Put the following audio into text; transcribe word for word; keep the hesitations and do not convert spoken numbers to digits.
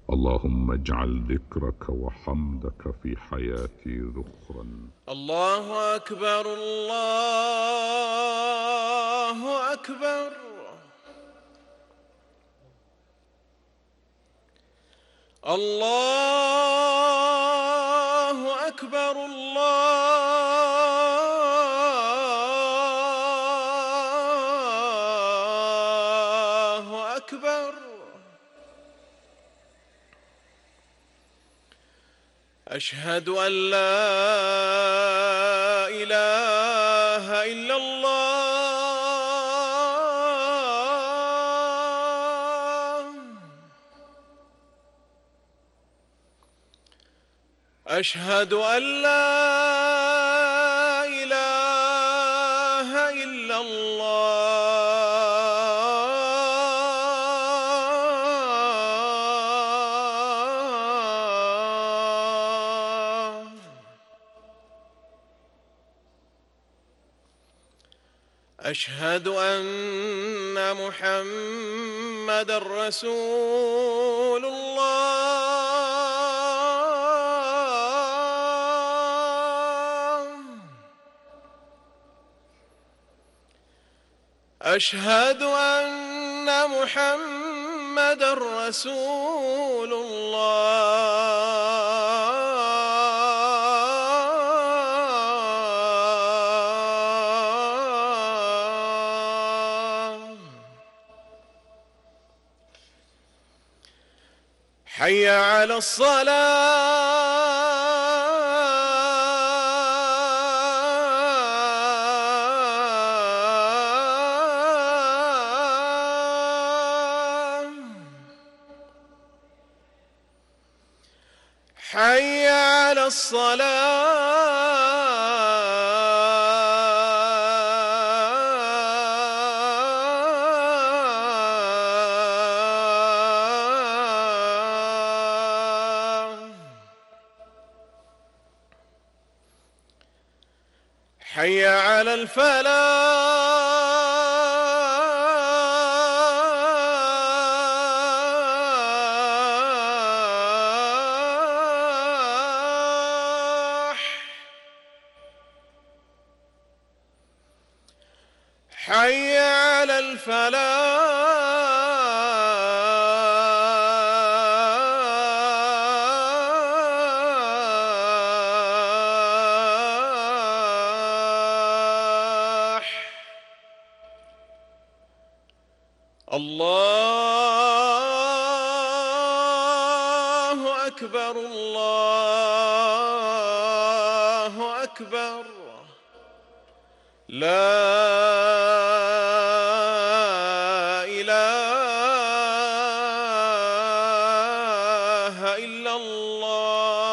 اللهم اجعل ذكرك وحمدك في حياتي ذخرا. الله أكبر الله أكبر. الله أكبر الله أكبر. أشهد أن لا إله إلا الله. أشهد أن لا إله إلا الله. أشهد أن محمدًا رسول الله. أشهد أن محمدًا رسول الله. حي على الصلاة. حي على الصلاة. حي على الفلاح. حي على الفلاح. الله أكبر الله أكبر. لا إله إلا الله.